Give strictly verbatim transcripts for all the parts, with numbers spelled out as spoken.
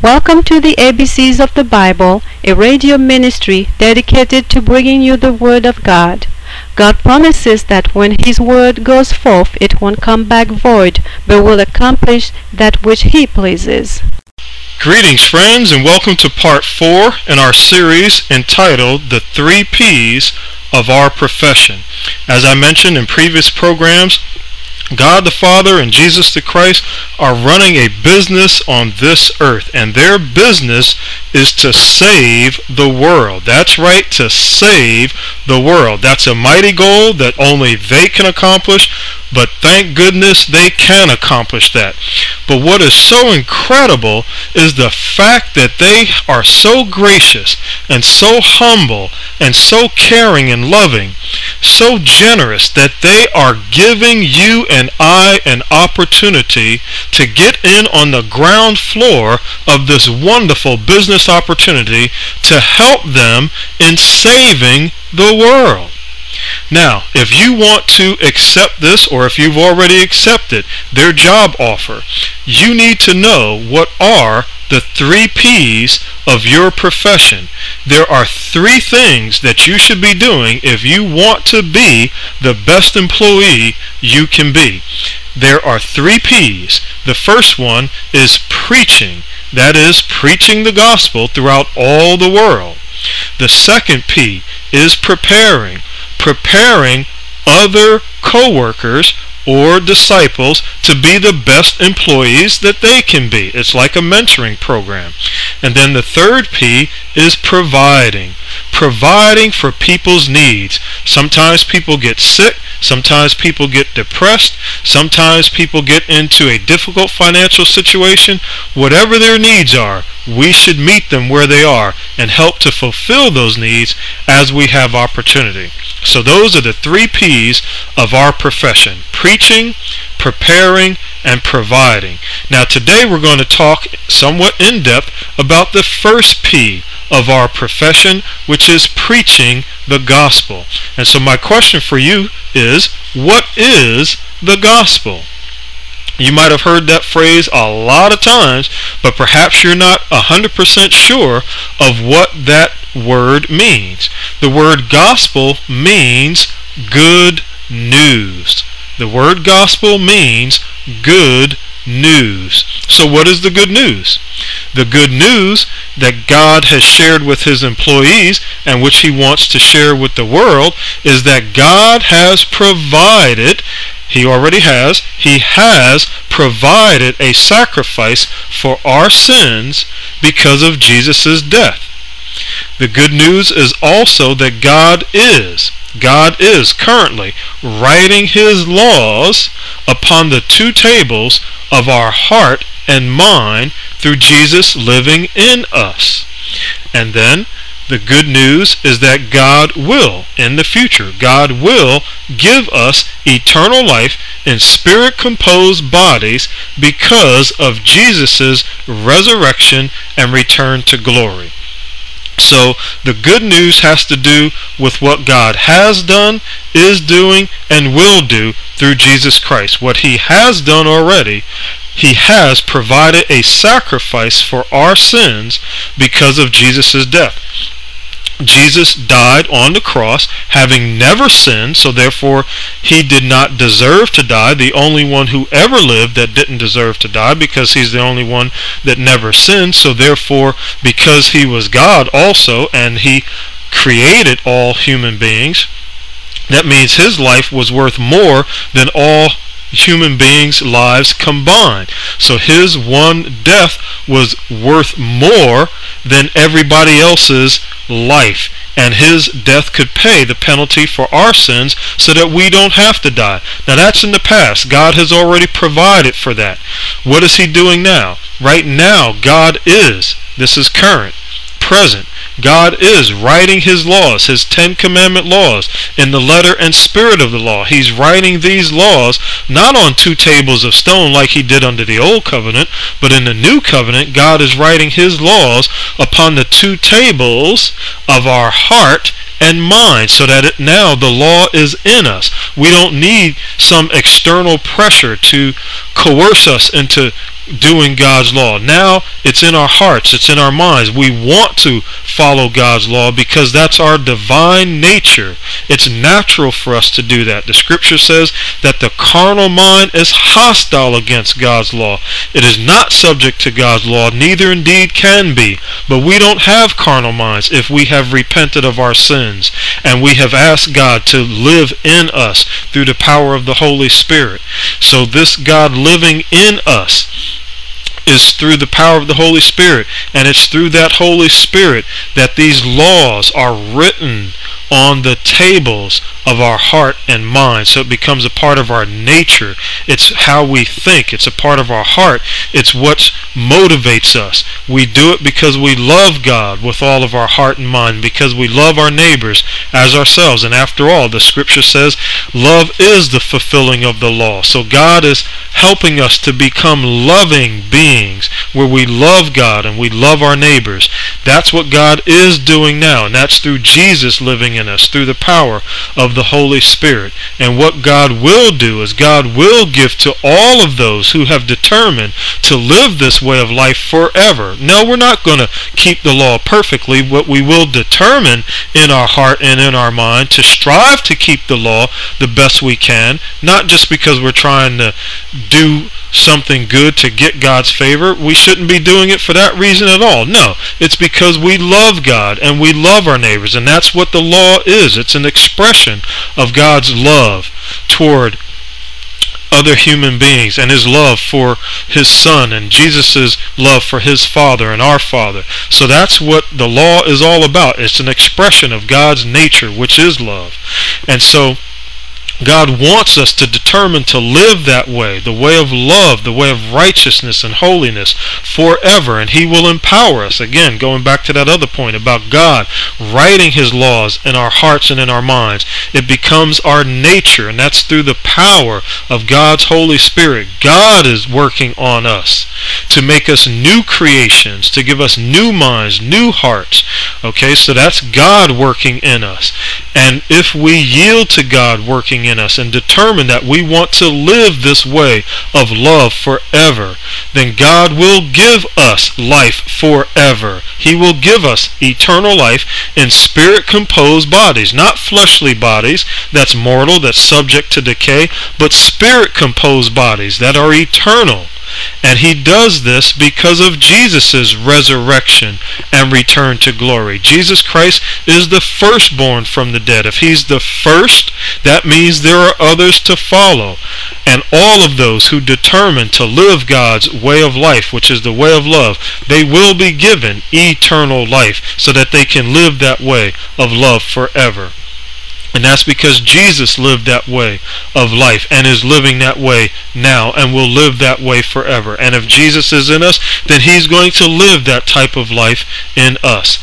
Welcome to the A B Cs of the Bible, a radio ministry dedicated to bringing you the Word of God. God promises that when His Word goes forth, it won't come back void, but will accomplish that which He pleases. Greetings, friends, and welcome to part four in our series entitled The Three P's of Our Profession. As I mentioned in previous programs, God the Father and Jesus the Christ are running a business on this earth, and their business is to save the world. That's right, to save the world. That's a mighty goal that only they can accomplish, but thank goodness they can accomplish that. But what is so incredible is the fact that they are so gracious and so humble and so caring and loving, so generous, that they are giving you and I an opportunity to get in on the ground floor of this wonderful business opportunity to help them in saving the world. Now, if you want to accept this, or if you've already accepted their job offer, you need to know what are the three P's of your profession. There are three things that you should be doing if you want to be the best employee you can be. There are three P's. The first one is preaching. That is, preaching the gospel throughout all the world. The second P is preparing. Preparing other co-workers or disciples to be the best employees that they can be. It's like a mentoring program. And then the third P is providing. Providing for people's needs. Sometimes people get sick. Sometimes people get depressed. Sometimes people get into a difficult financial situation. Whatever their needs are, we should meet them where they are and help to fulfill those needs as we have opportunity. So those are the three P's of our profession: preaching, preparing, and providing. Now today we're going to talk somewhat in depth about the first P of our profession, which is preaching the gospel. And so my question for you is, what is the gospel? You might have heard that phrase a lot of times, but perhaps you're not one hundred percent sure of what that word means. The word gospel means good news. The word gospel means good news. So what is the good news? The good news that God has shared with His employees and which He wants to share with the world is that God has provided He already has. He has provided a sacrifice for our sins because of Jesus' death. The good news is also that God is. God is currently writing His laws upon the two tables of our heart and mind through Jesus living in us. And then the good news is that God will, in the future, God will give us eternal life in spirit-composed bodies because of Jesus' resurrection and return to glory. So the good news has to do with what God has done, is doing, and will do through Jesus Christ. What He has done already, He has provided a sacrifice for our sins because of Jesus' death. Jesus died on the cross, having never sinned, so therefore He did not deserve to die, the only one who ever lived that didn't deserve to die, because He's the only one that never sinned. So therefore, because He was God also, and He created all human beings, that means His life was worth more than all human beings' lives combined. So His one death was worth more than everybody else's life, and His death could pay the penalty for our sins so that we don't have to die. Now that's in the past. God has already provided for that. What is He doing now? Right now, God is. This is current, present. God is writing His laws, His Ten Commandment laws, in the letter and spirit of the law. He's writing these laws not on two tables of stone like He did under the Old Covenant, but in the New Covenant, God is writing His laws upon the two tables of our heart and mind, so that it, now the law is in us. We don't need some external pressure to coerce us into doing God's law. Now it's in our hearts, it's in our minds. We want to follow God's law because that's our divine nature. It's natural for us to do that. The scripture says that the carnal mind is hostile against God's law. It is not subject to God's law, neither indeed can be. But we don't have carnal minds if we have repented of our sins and we have asked God to live in us through the power of the Holy Spirit. So this God living in us is through the power of the Holy Spirit, and it's through that Holy Spirit that these laws are written on the tables of our heart and mind. So it becomes a part of our nature. It's how we think. It's a part of our heart. It's what motivates us. We do it because we love God with all of our heart and mind, because we love our neighbors as ourselves. And after all, the scripture says love is the fulfilling of the law. So God is helping us to become loving beings where we love God and we love our neighbors. That's what God is doing now, and that's through Jesus living in us, through the power of the Holy Spirit. And what God will do is God will give to all of those who have determined to live this way of life forever. No, we're not going to keep the law perfectly. What we will determine in our heart and in our mind to strive to keep the law the best we can, not just because we're trying to do something good to get God's favor. We shouldn't be doing it for that reason at all. No, it's because we love God and we love our neighbors, and that's what the law is. It's an expression of God's love toward other human beings and his love for his Son and Jesus' love for his Father and our Father. So that's what the law is all about. It's an expression of God's nature, which is love. And so God wants us to determine to live that way, the way of love, the way of righteousness and holiness forever, and he will empower us. Again, going back to that other point about God writing his laws in our hearts and in our minds, it becomes our nature, and that's through the power of God's Holy Spirit. God is working on us to make us new creations, to give us new minds, new hearts. Okay, so that's God working in us. And if we yield to God working in us and determine that we want to live this way of love forever, then God will give us life forever. He will give us eternal life in spirit-composed bodies, not fleshly bodies that's mortal, that's subject to decay, but spirit-composed bodies that are eternal. And he does this because of Jesus' resurrection and return to glory. Jesus Christ is the firstborn from the dead. If he's the first, that means there are others to follow. And all of those who determine to live God's way of life, which is the way of love, they will be given eternal life so that they can live that way of love forever. And that's because Jesus lived that way of life and is living that way now and will live that way forever. And if Jesus is in us, then he's going to live that type of life in us.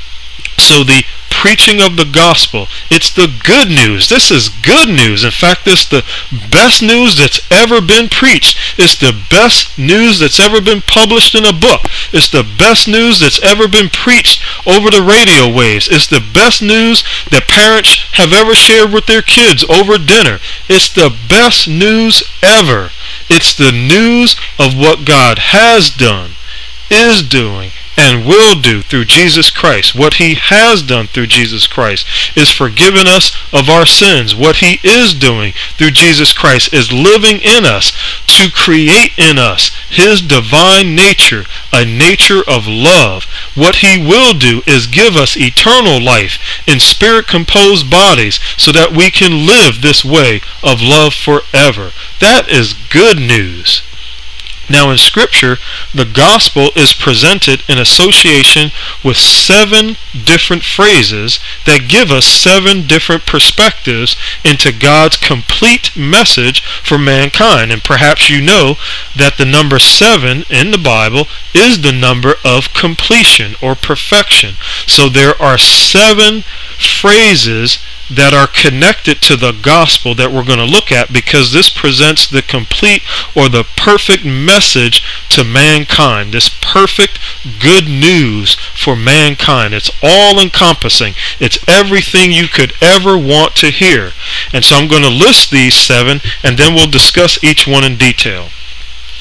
So the preaching of the gospel, it's the good news. This is good news. In fact, this is the best news that's ever been preached. It's the best news that's ever been published in a book. It's the best news that's ever been preached over the radio waves. It's the best news that parents have ever shared with their kids over dinner. It's the best news ever. It's the news of what God has done, is doing, and will do through Jesus Christ. What he has done through Jesus Christ is forgiven us of our sins. What he is doing through Jesus Christ is living in us to create in us his divine nature, a nature of love. What he will do is give us eternal life in spirit-composed bodies so that we can live this way of love forever. That is good news. Now in Scripture, the gospel is presented in association with seven different phrases that give us seven different perspectives into God's complete message for mankind. And perhaps you know that the number seven in the Bible is the number of completion or perfection. So there are seven phrases that are connected to the gospel that we're going to look at, because this presents the complete or the perfect message to mankind, this perfect good news for mankind. It's all encompassing. It's everything you could ever want to hear. And so I'm going to list these seven and then we'll discuss each one in detail.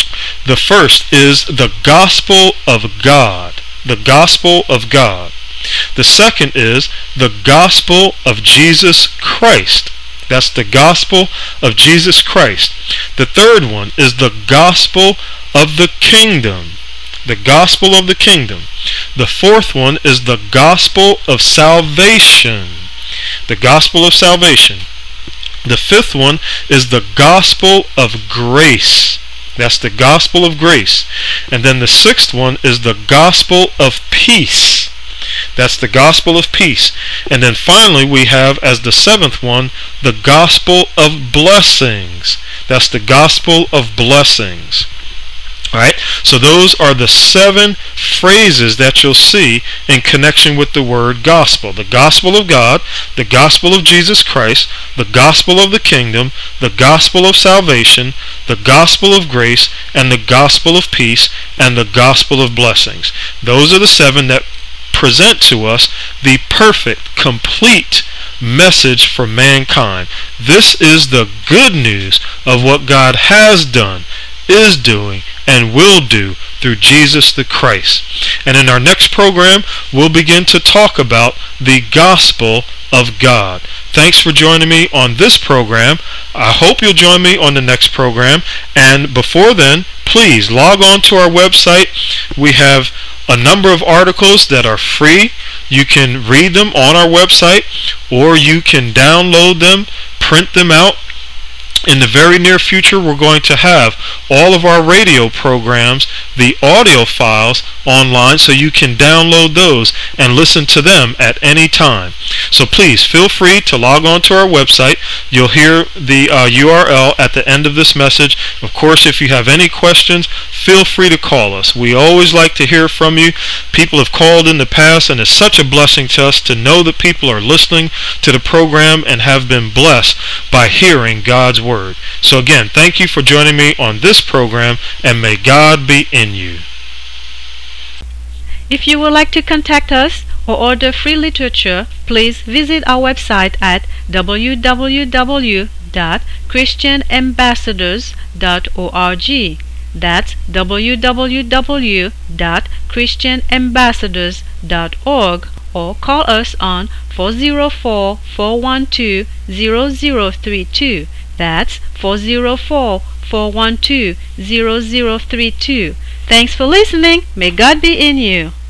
The first is the gospel of God. The gospel of God. The second is the gospel of Jesus Christ. That's the gospel of Jesus Christ. The third one is the gospel of the kingdom. The gospel of the kingdom. The fourth one is the gospel of salvation. The gospel of salvation. The fifth one is the gospel of grace. That's the gospel of grace. And then the sixth one is the gospel of peace. That's the gospel of peace. And then finally we have as the seventh one the gospel of blessings. That's the gospel of blessings. Alright, so those are the seven phrases that you'll see in connection with the word gospel. The gospel of God, the gospel of Jesus Christ, the gospel of the kingdom, the gospel of salvation, the gospel of grace, and the gospel of peace, and the gospel of blessings. Those are the seven that present to us the perfect, complete message for mankind. This is the good news of what God has done, is doing, and will do through Jesus the Christ. And in our next program, we'll begin to talk about the gospel of God. Thanks for joining me on this program. I hope you'll join me on the next program. And before then, please log on to our website. We have a number of articles that are free. You can read them on our website, or you can download them, print them out. In the very near future, we're going to have all of our radio programs, the audio files, online, so you can download those and listen to them at any time. So please feel free to log on to our website. You'll hear the uh, U R L at the end of this message. Of course, if you have any questions, feel free to call us. We always like to hear from you. People have called in the past, and it's such a blessing to us to know that people are listening to the program and have been blessed by hearing God's Word. So again, thank you for joining me on this program, and may God be in you. If you would like to contact us or order free literature, please visit our website at w w w dot christian ambassadors dot org. That's w w w dot christian ambassadors dot org, or call us on four oh four, four one two, zero zero three two. That's four oh four, four one two, zero zero three two. Thanks for listening. May God be in you.